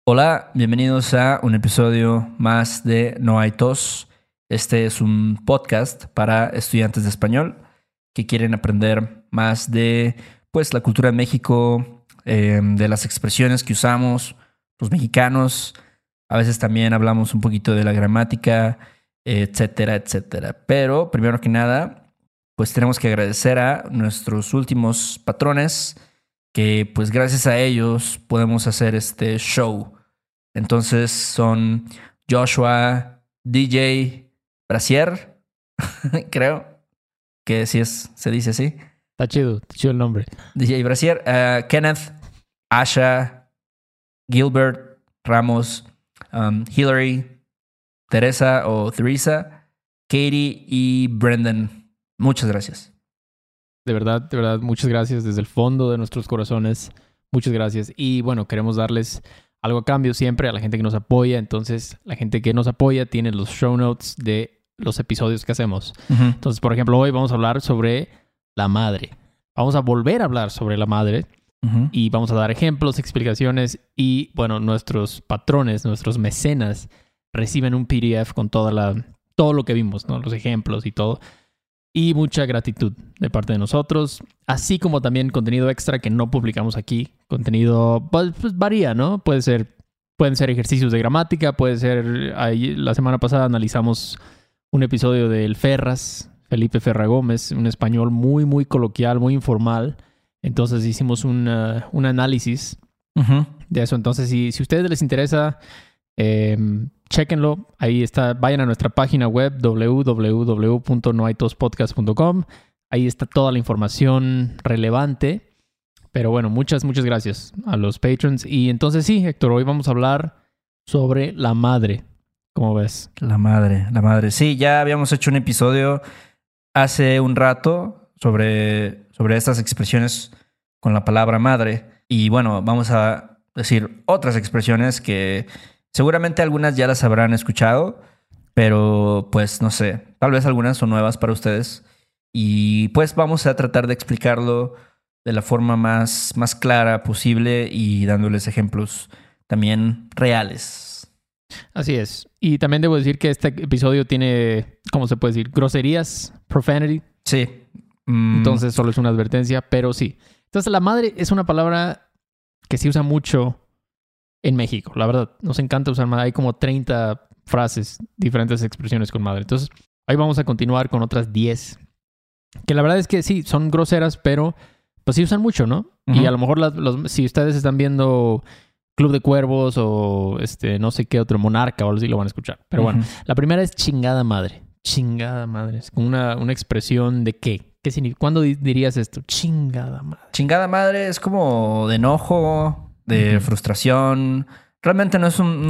Hola, bienvenidos a un episodio más de No hay tos. Este es un podcast para estudiantes de español que quieren aprender más de la cultura de México, de las expresiones que usamos los mexicanos. A veces también hablamos un poquito de la gramática, etcétera, etcétera. Pero primero que nada, pues tenemos que agradecer a nuestros últimos patrones que pues gracias a ellos podemos hacer este show. Entonces son Joshua, DJ Brasier, creo que sí se dice así. Está chido el nombre. DJ Brasier, Kenneth, Asha, Gilbert, Ramos, Hillary, Teresa o Theresa, Katie y Brendan. Muchas gracias. De verdad, muchas gracias desde el fondo de nuestros corazones. Muchas gracias. Y bueno, queremos darles algo a cambio siempre a la gente que nos apoya. Entonces, la gente que nos apoya tiene los show notes de los episodios que hacemos. Uh-huh. Entonces, por ejemplo, hoy vamos a hablar sobre la madre. Vamos a volver a hablar sobre la madre. Uh-huh. Y vamos a dar ejemplos, explicaciones. Y bueno, nuestros patrones, nuestros mecenas, reciben un PDF con todo lo que vimos, ¿no? Los ejemplos y todo. Y mucha gratitud de parte de nosotros, así como también contenido extra que no publicamos aquí. Contenido, pues varía, ¿no? Pueden ser ejercicios de gramática, puede ser... La semana pasada analizamos un episodio del Ferras, Felipe Ferra Gómez, un español muy, muy coloquial, muy informal. Entonces hicimos un análisis Uh-huh. de eso. Entonces, si a ustedes les interesa... chéquenlo, ahí está, vayan a nuestra página web www.noaitospodcast.com. Ahí está toda la información relevante. Pero bueno, muchas gracias a los patrons. Y entonces sí, Héctor, hoy vamos a hablar sobre la madre. ¿Cómo ves? La madre. Sí, ya habíamos hecho un episodio hace un rato sobre estas expresiones con la palabra madre. Y bueno, vamos a decir otras expresiones que seguramente algunas ya las habrán escuchado, pero pues no sé, tal vez algunas son nuevas para ustedes. Y pues vamos a tratar de explicarlo de la forma más clara posible y dándoles ejemplos también reales. Así es. Y también debo decir que este episodio tiene, ¿cómo se puede decir? Groserías, profanity. Sí. Entonces solo es una advertencia, pero sí. Entonces la madre es una palabra que se usa mucho en México, la verdad. Nos encanta usar madre. Hay como 30 frases, diferentes expresiones con madre. Entonces, ahí vamos a continuar con otras 10. Que la verdad es que sí, son groseras, pero pues sí usan mucho, ¿no? Uh-huh. Y a lo mejor si ustedes están viendo Club de Cuervos o no sé qué otro, Monarca o algo así, lo van a escuchar. Pero bueno, la primera es chingada madre. Chingada madre. Es como una expresión de ¿qué? ¿Qué significa? ¿Cuándo dirías esto? Chingada madre. Chingada madre es como de enojo, de frustración. Realmente no son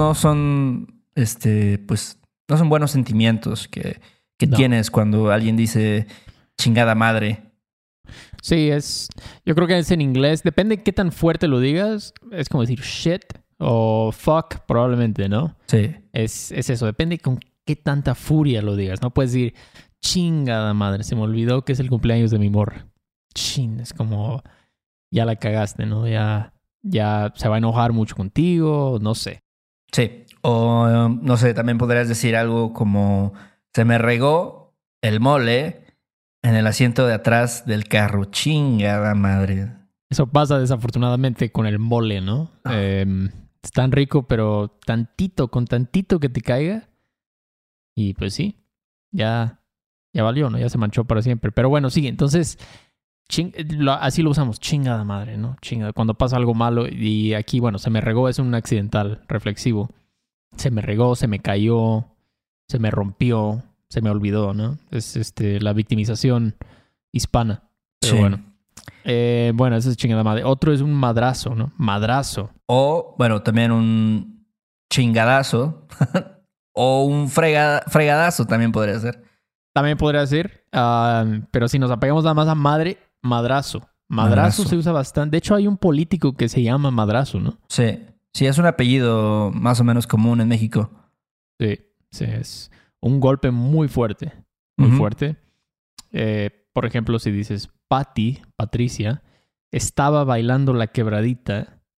buenos sentimientos que No. tienes cuando alguien dice chingada madre. Sí, yo creo que es en inglés. Depende de qué tan fuerte lo digas. Es como decir shit o fuck, probablemente, ¿no? Sí. Es eso. Depende con qué tanta furia lo digas. No puedes decir chingada madre. Se me olvidó que es el cumpleaños de mi morra. Chin, es como ya la cagaste, ¿no? Ya se va a enojar mucho contigo, no sé. Sí. O no sé, también podrías decir algo como se me regó el mole en el asiento de atrás del carro. Chingada madre. Eso pasa desafortunadamente con el mole, ¿no? Es tan rico, pero con tantito que te caiga. Y pues sí, ya valió, ¿no? Ya se manchó para siempre. Pero bueno, sí, entonces así lo usamos, chingada madre, ¿no? Chingada, cuando pasa algo malo. Y aquí, bueno, se me regó es un accidental reflexivo. Se me regó, se me cayó, se me rompió, se me olvidó, ¿no? Es la victimización hispana. Pero Sí. Bueno, eso es chingada madre. Otro es un madrazo, ¿no? Madrazo. O, bueno, también un chingadazo. O un fregadazo también podría ser. También podría ser. Pero si nos apegamos nada más a madre, madrazo. Madrazo se usa bastante. De hecho, hay un político que se llama Madrazo, ¿no? Sí. Sí, es un apellido más o menos común en México. Sí, es un golpe muy fuerte. Muy fuerte. Por ejemplo, si dices Patricia, estaba bailando la quebradita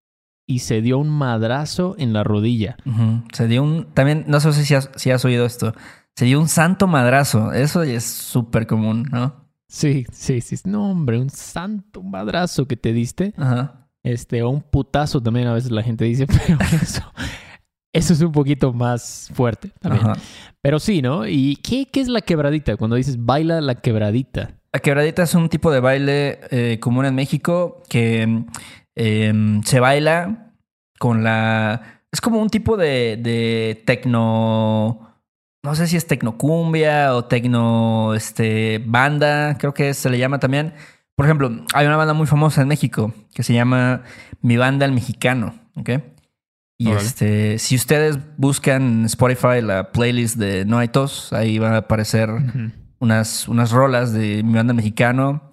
y se dio un madrazo en la rodilla. Se dio un... También, no sé si has oído esto. Se dio un santo madrazo. Eso ya es súper común, ¿no? Sí. No, hombre, un santo madrazo que te diste. Ajá. O un putazo también a veces la gente dice, pero eso es un poquito más fuerte también. Ajá. Pero sí, ¿no? ¿Y qué es la quebradita? Cuando dices baila la quebradita. La quebradita es un tipo de baile común en México que se baila con la... Es como un tipo de tecno... No sé si es tecnocumbia o tecno banda, creo que se le llama también. Por ejemplo, hay una banda muy famosa en México que se llama Mi Banda el Mexicano, ¿ok? Y Órale. si ustedes buscan en Spotify la playlist de No Hay Tos, ahí van a aparecer unas rolas de Mi Banda el Mexicano.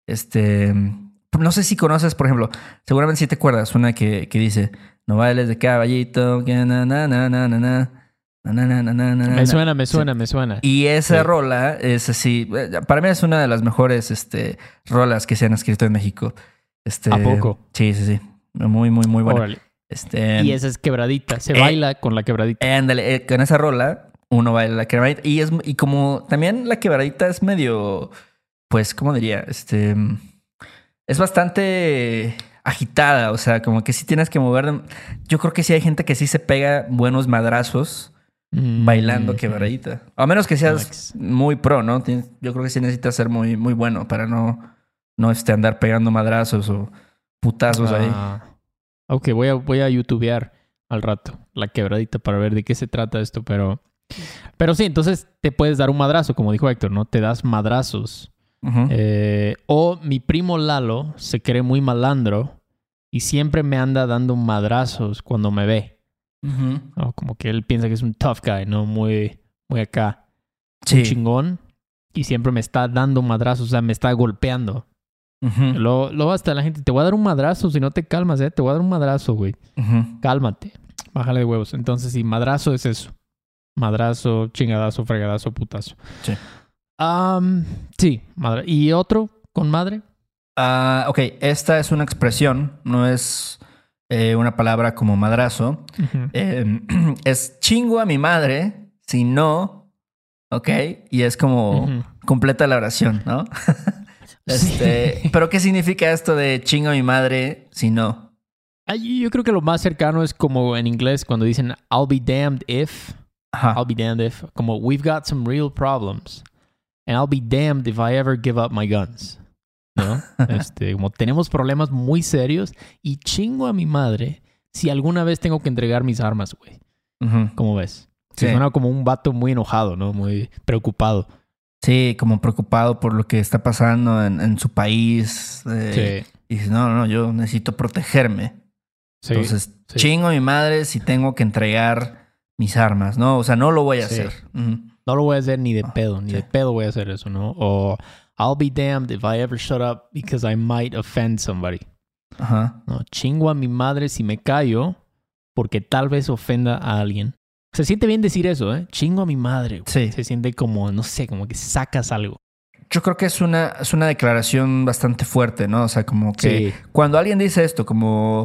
No sé si conoces, por ejemplo, seguramente si te acuerdas, una que dice No bailes de caballito, que na na na na na na. Me suena, Sí. me suena. Y esa Sí. rola es así, para mí es una de las mejores rolas que se han escrito en México. ¿A poco? Sí. Muy, muy, muy buena. Órale. Y esa es quebradita. Se baila con la quebradita. Ándale, con esa rola uno baila la quebradita. Y como también la quebradita es medio, pues, ¿cómo diría? Es bastante agitada, o sea, como que sí tienes que mover. Yo creo que sí hay gente que sí se pega buenos madrazos bailando quebradita. A menos que seas muy pro, ¿no? Yo creo que sí necesitas ser muy, muy bueno para no andar pegando madrazos o putazos ahí. Ok, voy a youtubear al rato la quebradita para ver de qué se trata esto, pero sí, entonces te puedes dar un madrazo, como dijo Héctor, ¿no? Te das madrazos. O mi primo Lalo se cree muy malandro y siempre me anda dando madrazos cuando me ve. ¿No? Como que él piensa que es un tough guy, ¿no? Muy, muy acá. Sí. Un chingón. Y siempre me está dando madrazos, o sea, me está golpeando. Luego hasta la gente, te voy a dar un madrazo si no te calmas, ¿eh? Te voy a dar un madrazo, güey. Cálmate. Bájale de huevos. Entonces, sí, madrazo es eso. Madrazo, chingadazo, fregadazo, putazo. Sí. Sí, madre. ¿Y otro con madre? Ok, esta es una expresión, no es una palabra como madrazo. Es chingo a mi madre, si no, ok, y es como completa la oración, ¿no? Pero ¿qué significa esto de chingo a mi madre, si no? Yo creo que lo más cercano es como en inglés cuando dicen I'll be damned if. Ajá. I'll be damned if. Como we've got some real problems. And I'll be damned if I ever give up my guns. ¿No? Como tenemos problemas muy serios y chingo a mi madre si alguna vez tengo que entregar mis armas, güey. ¿Cómo ves? Sí. Suena como un vato muy enojado, ¿no? Muy preocupado. Sí, como preocupado por lo que está pasando en su país. Sí. Y dice, no, yo necesito protegerme. Sí. Entonces, chingo a mi madre si tengo que entregar mis armas, ¿no? O sea, no lo voy a hacer. No lo voy a hacer ni de pedo, ni de pedo voy a hacer eso, ¿no? O I'll be damned if I ever shut up because I might offend somebody. Ajá. No, chingo a mi madre si me callo porque tal vez ofenda a alguien. Se siente bien decir eso, ¿eh? Chingo a mi madre. Sí. Se siente como, no sé, como que sacas algo. Yo creo que es una declaración bastante fuerte, ¿no? O sea, como que cuando alguien dice esto, como,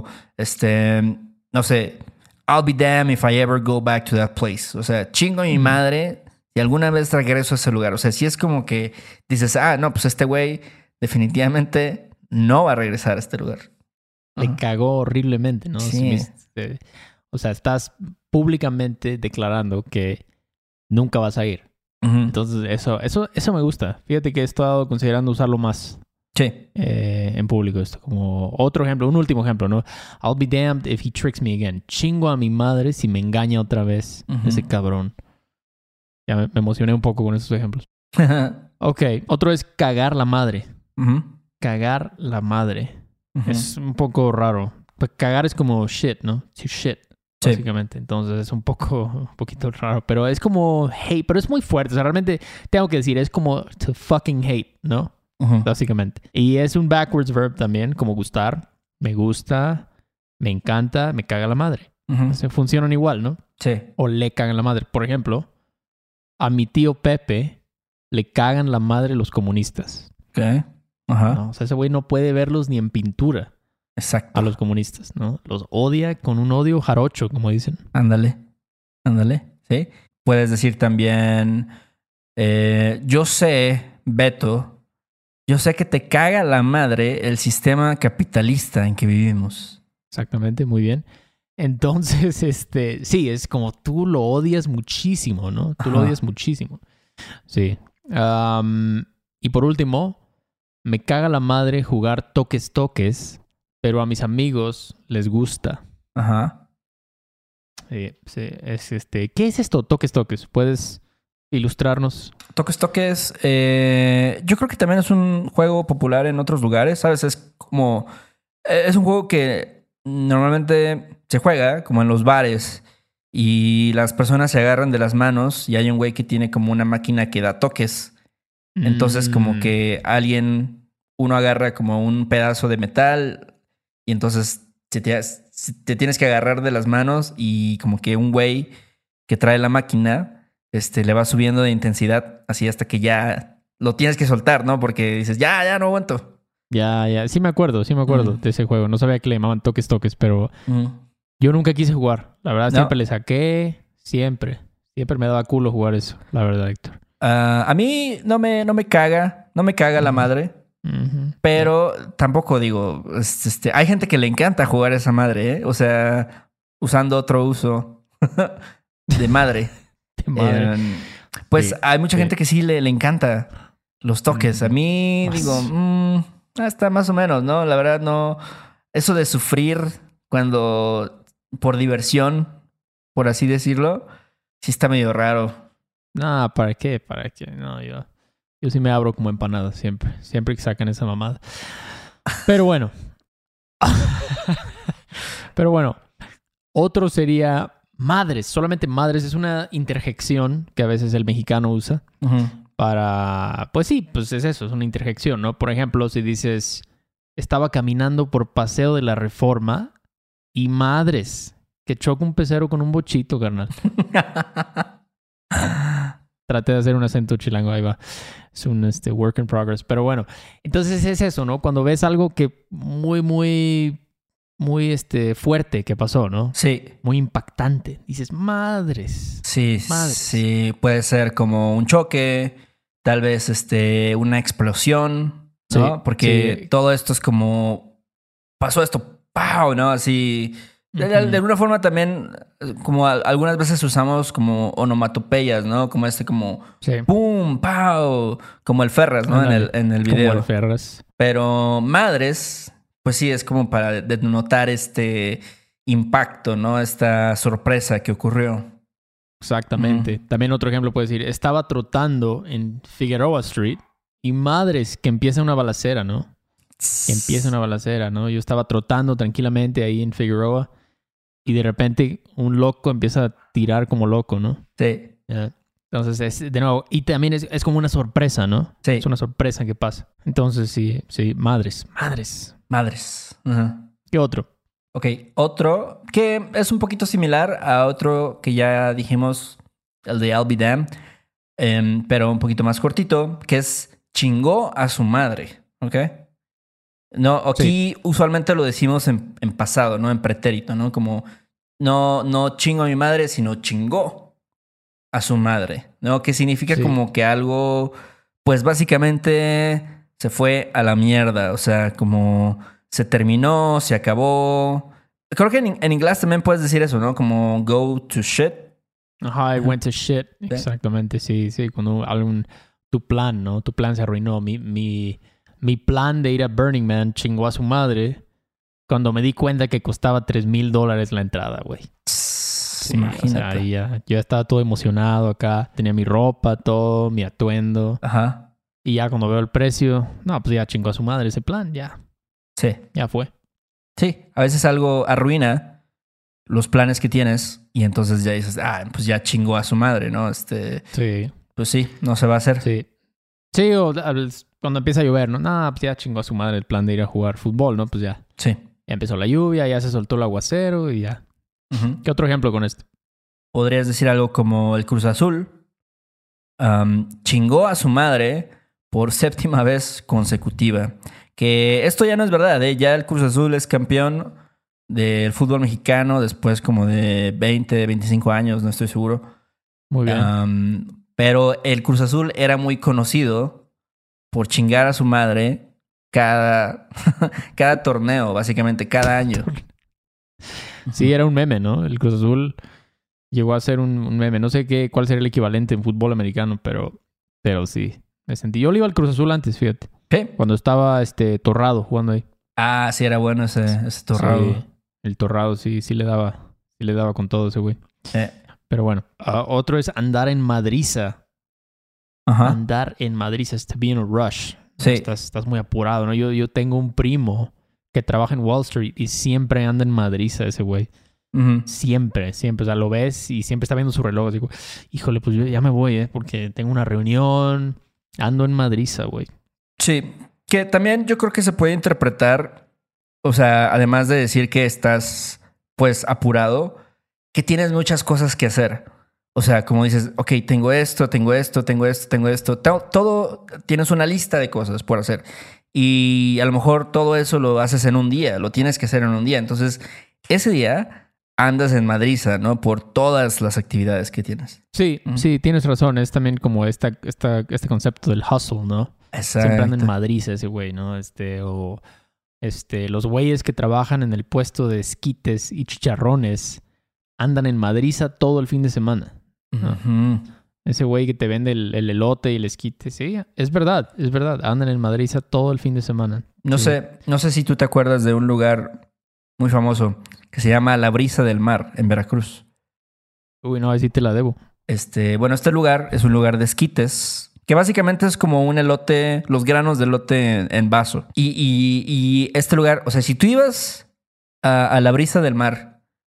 no sé, I'll be damned if I ever go back to that place. O sea, chingo a mi madre si alguna vez regreso a ese lugar. O sea, si es como que dices, no, pues este güey definitivamente no va a regresar a este lugar. Le cagó horriblemente, ¿no? Sí. O sea, estás públicamente declarando que nunca vas a ir. Entonces, eso me gusta. Fíjate que he estado considerando usarlo más. Sí. En público esto. Como otro ejemplo, un último ejemplo, ¿no? I'll be damned if he tricks me again. Chingo a mi madre si me engaña otra vez ese cabrón. Ya me emocioné un poco con esos ejemplos. Ok, otro es cagar la madre. Cagar la madre. Es un poco raro. Pues cagar es como shit, ¿no? To shit. Básicamente. Entonces es un poquito raro. Pero es como hate. Pero es muy fuerte. O sea, realmente tengo que decir, es como to fucking hate, ¿no? Básicamente. Y es un backwards verb también, como gustar. Me gusta, me encanta, me caga la madre. O sea, funcionan igual, ¿no? Sí. O le cagan la madre. Por ejemplo, a mi tío Pepe le cagan la madre los comunistas. Ok. Ajá. ¿No? O sea, ese güey no puede verlos ni en pintura. Exacto. a los comunistas, ¿no? Los odia con un odio jarocho, como dicen. Ándale, ¿sí? Puedes decir también, yo sé, Beto, yo sé que te caga la madre el sistema capitalista en que vivimos. Exactamente, muy bien. Entonces, sí, es como tú lo odias muchísimo, ¿no? Tú lo Ajá. odias muchísimo. Sí. Y por último, me caga la madre jugar toques, pero a mis amigos les gusta. Ajá. Sí, ¿qué es esto? Toques. ¿Puedes ilustrarnos? Toques. Yo creo que también es un juego popular en otros lugares, ¿sabes? Es como... es un juego que normalmente se juega como en los bares y las personas se agarran de las manos y hay un güey que tiene como una máquina que da toques. Entonces como Mm, que uno agarra como un pedazo de metal y entonces te tienes que agarrar de las manos y como que un güey que trae la máquina, le va subiendo de intensidad así hasta que ya lo tienes que soltar, ¿no? Porque dices, ya no aguanto. ya. Sí me acuerdo Mm, de ese juego. No sabía que le llamaban toques, pero mm. yo nunca quise jugar. La verdad, No. siempre le saqué. Siempre. Siempre me daba culo jugar eso, la verdad, Héctor. A mí no me caga la Ujú, madre, ujú. Ya. pero tampoco digo, hay gente que le encanta jugar esa madre, ¿eh? O sea, usando otro uso de madre. De madre. Eh, pues Sí, hay mucha sí. gente que sí le encanta los toques. A Ujú. mí digo, As- está más o menos, ¿no? La verdad no. Eso de sufrir cuando por diversión, por así decirlo, sí está medio raro. Nah, ¿para qué? ¿Para qué? No, yo sí me abro como empanada siempre. Siempre que sacan esa mamada. Pero bueno. Pero bueno. Otro sería madres. Solamente madres es una interjección que a veces el mexicano usa Ujú. para... Pues sí, pues es eso, es una interjección, ¿no? Por ejemplo, si dices, estaba caminando por Paseo de la Reforma y madres, que choca un pecero con un bochito, carnal. Traté de hacer un acento chilango, ahí va. Es un work in progress. Pero bueno, entonces es eso, ¿no? Cuando ves algo que muy fuerte que pasó, ¿no? Sí, Muy impactante. Dices, madres, madres. sí, puede ser como un choque, tal vez una explosión, Sí, ¿no? Porque sí. todo esto es como pasó esto, ¡pau! ¿No? Así de Ujú. alguna forma también como algunas veces usamos como onomatopeyas, ¿no? Como como Sí, pum, ¡pau! Como el Ferras, ¿no? ándale. En el Como el video. Ferras. Pero madres, pues sí, es como para denotar este impacto, ¿no? Esta sorpresa que ocurrió. Ujú. Exactamente. También otro ejemplo puede decir, estaba trotando en Figueroa Street y madres que empieza una balacera, ¿no? Que empieza una balacera, ¿no? Yo estaba trotando tranquilamente ahí en Figueroa y de repente un loco empieza a tirar como loco, ¿no? Sí, Ya. Entonces, de nuevo, y también es como una sorpresa, ¿no? Es sí, una sorpresa que pasa. Entonces, sí, madres. madres. Ajá. ¿Qué otro? Ok, otro que es un poquito similar a otro que ya dijimos, el de I'll Be Damned, pero un poquito más cortito, que es chingó a su madre, ¿ok? No, Sí, aquí usualmente lo decimos en pasado, ¿no? En pretérito, ¿no? Como no chingo a mi madre, sino chingó a su madre, ¿no? Que significa sí. como que algo, pues básicamente se fue a la mierda, o sea, como se terminó, se acabó. Creo que en inglés también puedes decir eso, ¿no? Como go to shit. Ajá, I Ajá. went to shit. Sí. Exactamente, sí. Cuando tu plan, ¿no? Tu plan se arruinó. Mi plan de ir a Burning Man chingó a su madre cuando me di cuenta que costaba $3,000 la entrada, güey. Sí, o sea, Imagínate. ahí yo estaba todo emocionado acá. Tenía mi ropa, todo, mi atuendo. Ajá. Y ya cuando veo el precio, no, pues ya chingó a su madre ese plan, Sí. ya fue. Sí. A veces algo arruina los planes que tienes y entonces ya dices, pues ya chingó a su madre, ¿no? Sí, Pues sí, no se va a hacer. sí. Sí, cuando empieza a llover, ¿no? Nah, pues ya chingó a su madre el plan de ir a jugar fútbol, ¿no? Pues Sí. ya empezó la lluvia, ya se soltó el aguacero y ya. Ujú. ¿Qué otro ejemplo con esto? Podrías decir algo como el Cruz Azul chingó a su madre por séptima vez consecutiva. que esto ya no es verdad, ¿eh? Ya el Cruz Azul es campeón del fútbol mexicano después como de 20, 25 años, no estoy seguro. Muy bien. Pero el Cruz Azul era muy conocido por chingar a su madre cada torneo, básicamente, cada año. Sí, era un meme, ¿no? El Cruz Azul llegó a ser un meme. No sé cuál sería el equivalente en fútbol americano, pero sí. Me sentí. Yo le iba al Cruz Azul antes, fíjate. ¿Qué? Cuando estaba Torrado jugando ahí. Ah, sí, era bueno ese Torrado. Sí, el Torrado sí le daba con todo ese güey. Pero bueno, otro es andar en madriza. Ajá. Andar en madriza es to be in a rush. Sí. Estás muy apurado, ¿no? Yo tengo un primo que trabaja en Wall Street y siempre anda en madriza ese güey. Uh-huh. Siempre. O sea, lo ves y siempre está viendo su reloj. Digo, híjole, pues yo ya me voy, porque tengo una reunión. Ando en madriza, güey. Sí, que también yo creo que se puede interpretar, o sea, además de decir que estás, pues, apurado, que tienes muchas cosas que hacer. O sea, como dices, ok, tengo esto. Todo, tienes una lista de cosas por hacer. Y a lo mejor todo eso lo haces en un día, lo tienes que hacer en un día. Entonces, ese día andas en madriza, ¿no? Por todas las actividades que tienes. Sí, sí, tienes razón. Es también como este concepto del hustle, ¿no? Exacto. Siempre anda en madriza ese güey, ¿no? Los güeyes que trabajan en el puesto de esquites y chicharrones andan en madriza todo el fin de semana. ¿No? Uh-huh. Ese güey que te vende el elote y el esquite. Sí, es verdad. Andan en madriza todo el fin de semana. No sé si tú te acuerdas de un lugar muy famoso que se llama La Brisa del Mar en Veracruz. Uy, no, ahí sí te la debo. Bueno, este lugar es un lugar de esquites que básicamente es como un elote, los granos de elote en vaso. Y este lugar, o sea, si tú ibas a La Brisa del Mar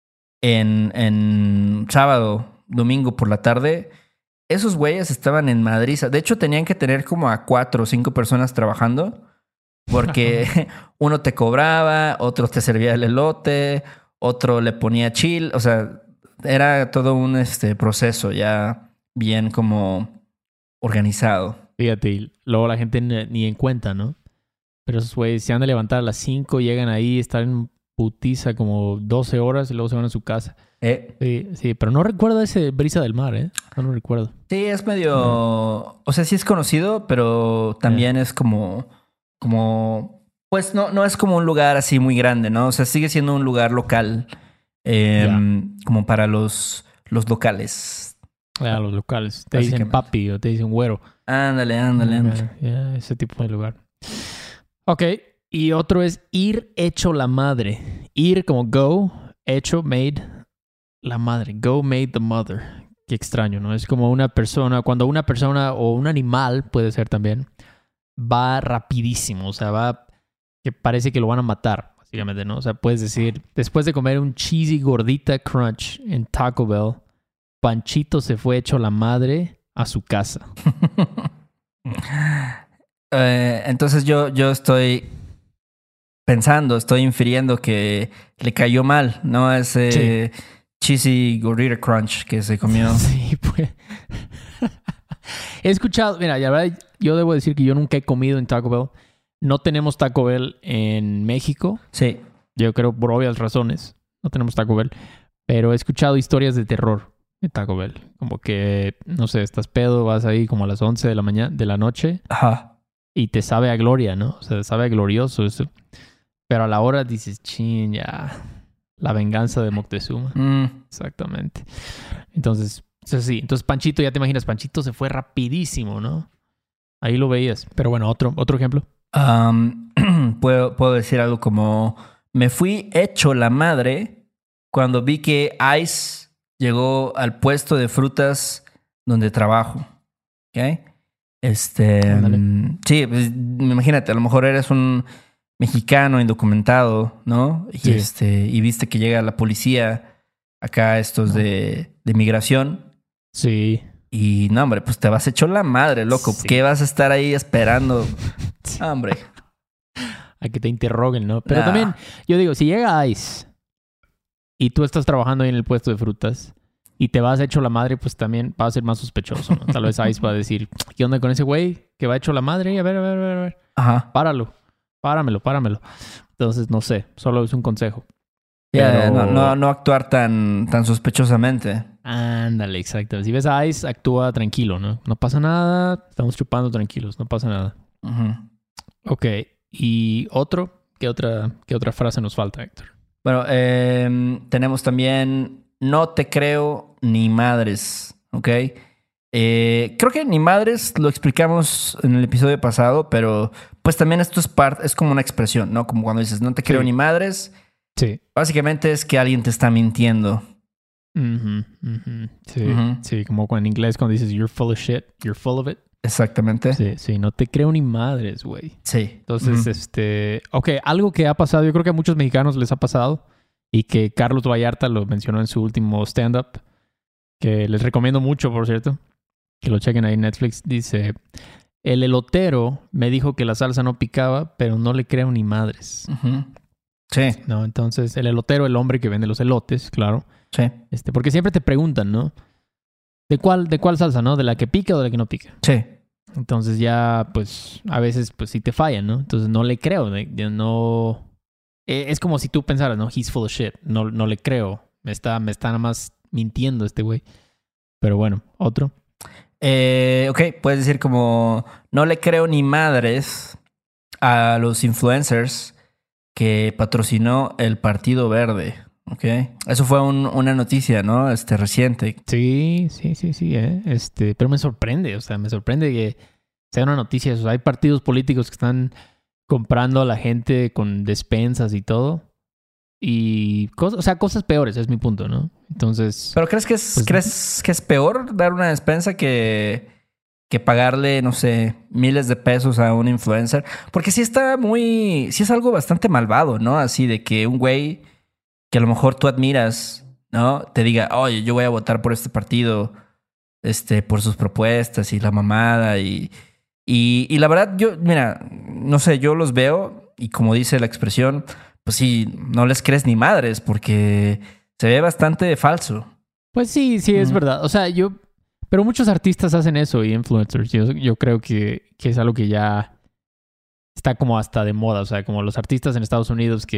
en sábado, domingo por la tarde, esos güeyes estaban en madriza. De hecho, tenían que tener como a 4 o 5 personas trabajando porque uno te cobraba, otro te servía el elote, otro le ponía chill. O sea, era todo un proceso ya bien como organizado. Fíjate, y luego la gente ni en cuenta, ¿no? Pero esos güeyes se han de levantar a las 5, llegan ahí, están en putiza como 12 horas y luego se van a su casa. Sí, pero no recuerdo ese Brisa del Mar, ¿eh? No lo recuerdo. Sí, es medio... O sea, sí es conocido, pero también es como... Pues no es como un lugar así muy grande, ¿no? O sea, sigue siendo un lugar local. Como para los locales. Los locales. Te dicen papi o te dicen güero. Ándale. Ese tipo de lugar. Ok. Y otro es ir hecho la madre. Ir como go, hecho, made, la madre. Go made the mother. Qué extraño, ¿no? Es como una persona, cuando una persona o un animal, puede ser también, va rapidísimo. O sea, va que parece que lo van a matar, básicamente, ¿no? O sea, puedes decir, después de comer un cheesy gordita crunch en Taco Bell, Panchito se fue hecho la madre a su casa. Entonces yo estoy pensando, estoy infiriendo que le cayó mal, ¿no? Ese cheesy gordita crunch que se comió. Sí, pues. He escuchado, mira, la verdad, yo debo decir que yo nunca he comido en Taco Bell. No tenemos Taco Bell en México. Sí. Yo creo por obvias razones. No tenemos Taco Bell. Pero he escuchado historias de terror de Taco Bell. Como que, no sé, estás pedo, vas ahí como a las 11 de la noche. Ajá. Y te sabe a gloria, ¿no? O sea, sabe a glorioso eso. Pero a la hora dices, chin, ya. La venganza de Moctezuma. Exactamente. Entonces, sí. Entonces, Panchito, ya te imaginas, Panchito se fue rapidísimo, ¿no? Ahí lo veías. Pero bueno, otro ejemplo. Puedo decir algo como... Me fui hecho la madre cuando vi que Ice llegó al puesto de frutas donde trabajo. ¿Ok? Sí, pues, imagínate, a lo mejor eres un mexicano indocumentado, ¿no? Y, Sí. Y viste que llega la policía acá, estos de migración. Sí. Y no, hombre, pues te vas hecho la madre, loco. Sí. ¿Qué vas a estar ahí esperando? Hombre. A que te interroguen, ¿no? Pero también, yo digo, si llega Ice y tú estás trabajando ahí en el puesto de frutas y te vas hecho la madre, pues también va a ser más sospechoso, ¿no? Tal vez Ice va a decir, ¿qué onda con ese güey que va hecho la madre? A ver. Ajá. Páralo páramelo. Entonces, no sé, solo es un consejo. Ya, Pero- no actuar tan sospechosamente. Ándale, exacto. Si ves a Ice, actúa tranquilo, ¿no? No pasa nada, estamos chupando tranquilos, no pasa nada. Ujú. Ok, ¿y otro? ¿Qué otra frase nos falta, Héctor? Bueno, tenemos también no te creo ni madres, ¿ok? Creo que ni madres lo explicamos en el episodio pasado, pero pues también esto es como una expresión, ¿no? Como cuando dices no te creo Sí. ni madres, Sí. básicamente es que alguien te está mintiendo. Sí, Ujú. sí, como en inglés cuando dices you're full of shit, you're full of it. Exactamente. Sí, no te creo ni madres, güey. Sí. Entonces, Ujú. ok, algo que ha pasado, yo creo que a muchos mexicanos les ha pasado y que Carlos Vallarta lo mencionó en su último stand-up, que les recomiendo mucho, por cierto, que lo chequen ahí en Netflix. Dice, el elotero me dijo que la salsa no picaba, pero no le creo ni madres. Ujú. Sí, ¿No? Entonces, el elotero, el hombre que vende los elotes, claro. sí, Porque siempre te preguntan, ¿no? ¿De cuál salsa, no? ¿De la que pica o de la que no pica? sí. Entonces ya, pues, a veces, pues sí te fallan, ¿no? Entonces no le creo, no... Es como si tú pensaras, ¿no? He's full of shit. No le creo. Me está nada más mintiendo este güey. Pero bueno, otro. Ok, puedes decir como no le creo ni madres a los influencers que patrocinó el Partido Verde. Ok, eso fue una noticia, ¿no? Reciente. Sí, pero me sorprende, o sea, me sorprende que sea una noticia. O sea, hay partidos políticos que están comprando a la gente con despensas y todo. Y cosas peores, es mi punto, ¿no? Entonces, ¿Pero crees pues, crees que es peor dar una despensa que pagarle, no sé, miles de pesos a un influencer? Porque sí sí es algo bastante malvado, ¿no? Así de que un güey que a lo mejor tú admiras, ¿no? Te diga, oye, yo voy a votar por este partido, por sus propuestas y la mamada y la verdad, mira, no sé, yo los veo y como dice la expresión, pues sí, no les crees ni madres porque se ve bastante falso. pues sí, es verdad. O sea, pero muchos artistas hacen eso y influencers. Yo creo que es algo que ya está como hasta de moda. O sea, como los artistas en Estados Unidos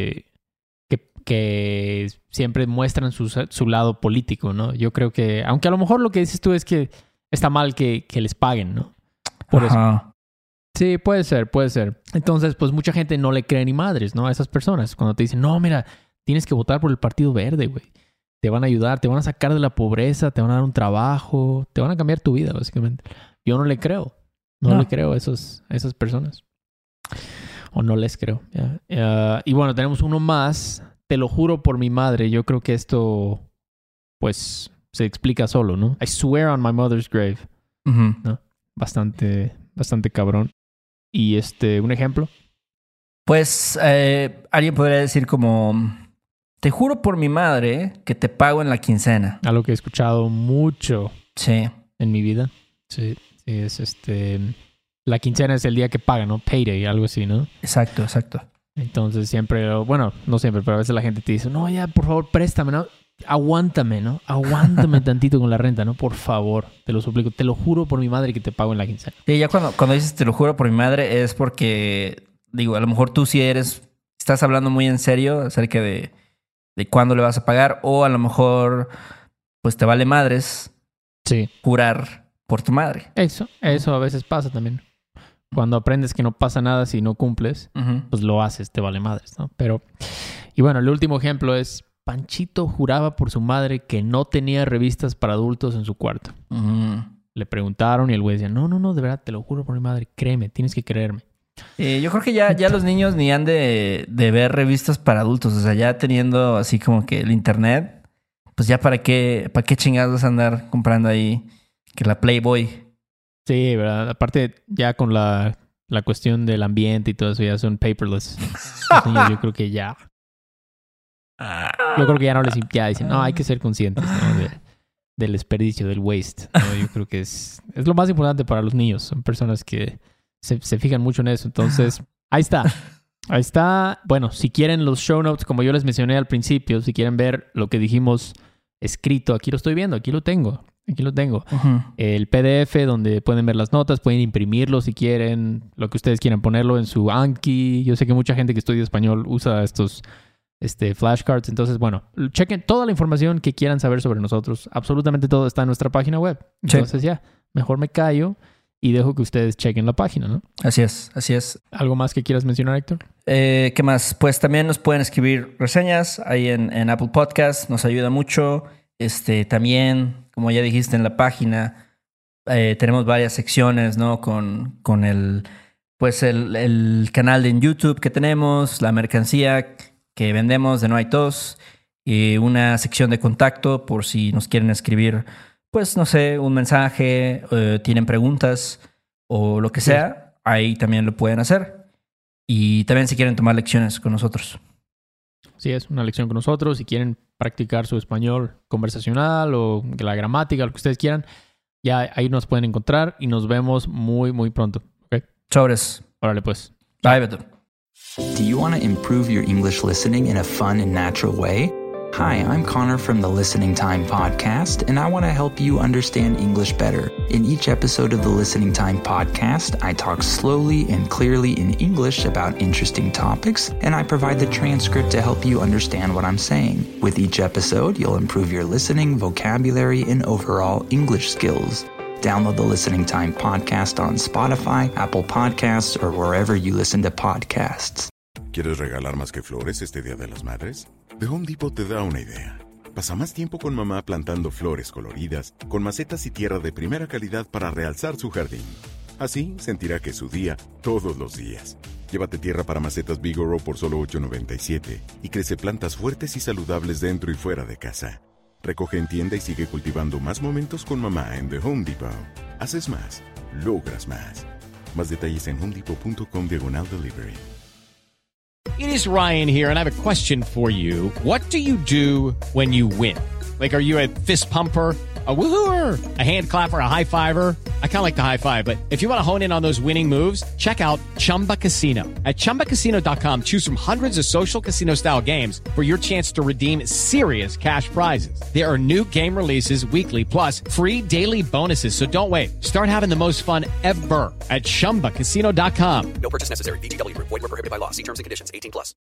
que siempre muestran su lado político, ¿no? Yo creo que, aunque a lo mejor lo que dices tú es que está mal que les paguen, ¿no? Por eso. Ajá. Sí, puede ser. Entonces, pues mucha gente no le cree ni madres, ¿no? A esas personas. Cuando te dicen, no, mira, tienes que votar por el Partido Verde, güey. Te van a ayudar, te van a sacar de la pobreza, te van a dar un trabajo, te van a cambiar tu vida, básicamente. Yo no le creo. No le creo a esas personas. O no les creo. Ya. Y bueno, tenemos uno más. Te lo juro por mi madre. Yo creo que esto, pues, se explica solo, ¿no? I swear on my mother's grave. Ujú. ¿No? Bastante cabrón. Y un ejemplo. Pues alguien podría decir como, te juro por mi madre que te pago en la quincena. Algo que he escuchado mucho Sí, en mi vida. Sí, es la quincena es el día que pagan, ¿no? Payday, algo así, ¿no? exacto. Entonces siempre, bueno, no siempre, pero a veces la gente te dice, no, ya, por favor, préstame, ¿no? Aguántame, ¿no? Aguántame tantito con la renta, ¿no? Por favor, te lo suplico. Te lo juro por mi madre que te pago en la quincena. Sí, ya cuando dices te lo juro por mi madre es porque, digo, a lo mejor tú sí estás hablando muy en serio acerca de cuándo le vas a pagar o a lo mejor pues te vale madres Sí. jurar por tu madre. Eso a veces pasa también. Cuando aprendes que no pasa nada si no cumples, Ujú. pues lo haces, te vale madres, ¿no? Pero, y bueno, el último ejemplo es, Panchito juraba por su madre que no tenía revistas para adultos en su cuarto. Ujú. Le preguntaron y el güey decía, no, de verdad, te lo juro por mi madre, créeme, tienes que creerme. Yo creo que ya los niños ni han de ver revistas para adultos. O sea, ya teniendo así como que el internet, pues ya para qué chingados andar comprando ahí que la Playboy. Sí, ¿verdad? Aparte, ya con la cuestión del ambiente y todo eso, ya son paperless. Los niños, yo creo que ya. Yo creo que ya no les ya dicen, no, hay que ser conscientes, ¿no? Del desperdicio, del waste, ¿no? Yo creo que es lo más importante para los niños. Son personas que se fijan mucho en eso. Entonces, ahí está. Bueno, si quieren los show notes, como yo les mencioné al principio, si quieren ver lo que dijimos escrito, aquí lo estoy viendo, aquí lo tengo. Aquí lo tengo. El PDF donde pueden ver las notas, pueden imprimirlo si quieren, lo que ustedes quieran ponerlo en su Anki. Yo sé que mucha gente que estudia español usa estos flashcards. Entonces, bueno, chequen toda la información que quieran saber sobre nosotros. Absolutamente todo está en nuestra página web. Entonces ya, mejor me callo y dejo que ustedes chequen la página, ¿no? Así es. ¿Algo más que quieras mencionar, Héctor? ¿Qué más? Pues también nos pueden escribir reseñas ahí en Apple Podcast. Nos ayuda mucho. También, como ya dijiste en la página, tenemos varias secciones, ¿no? Con el canal de YouTube que tenemos, la mercancía que vendemos de No Hay Tos, y una sección de contacto por si nos quieren escribir, pues no sé, un mensaje, tienen preguntas o lo que sea, ahí también lo pueden hacer. Y también si quieren tomar lecciones con nosotros. Sí, es una lección con nosotros. Si quieren practicar su español conversacional o la gramática, lo que ustedes quieran, ya ahí nos pueden encontrar y nos vemos muy, muy pronto. ¿Okay? Sobres. Órale, pues. Bye, Beto. Do you want to improve your English listening in a fun and natural way? Hi, I'm Connor from the Listening Time Podcast, and I want to help you understand English better. In each episode of the Listening Time Podcast, I talk slowly and clearly in English about interesting topics, and I provide the transcript to help you understand what I'm saying. With each episode, you'll improve your listening, vocabulary, and overall English skills. Download the Listening Time Podcast on Spotify, Apple Podcasts, or wherever you listen to podcasts. ¿Quieres regalar más que flores este Día de las Madres? The Home Depot te da una idea. Pasa más tiempo con mamá plantando flores coloridas, con macetas y tierra de primera calidad para realzar su jardín. Así sentirá que es su día todos los días. Llévate tierra para macetas Bigoro por solo $8.97 y crece plantas fuertes y saludables dentro y fuera de casa. Recoge en tienda y sigue cultivando más momentos con mamá en The Home Depot. Haces más, logras más. Más detalles en homedepot.com/delivery. It is Ryan here, and I have a question for you. What do you do when you win? Like, are you a fist pumper, a woo-hooer, a hand clapper, a high-fiver? I kind of like the high-five, but if you want to hone in on those winning moves, check out Chumba Casino. At ChumbaCasino.com, choose from hundreds of social casino-style games for your chance to redeem serious cash prizes. There are new game releases weekly, plus free daily bonuses, so don't wait. Start having the most fun ever at ChumbaCasino.com. No purchase necessary. VGW Group. Void where prohibited by law. See terms and conditions. 18+.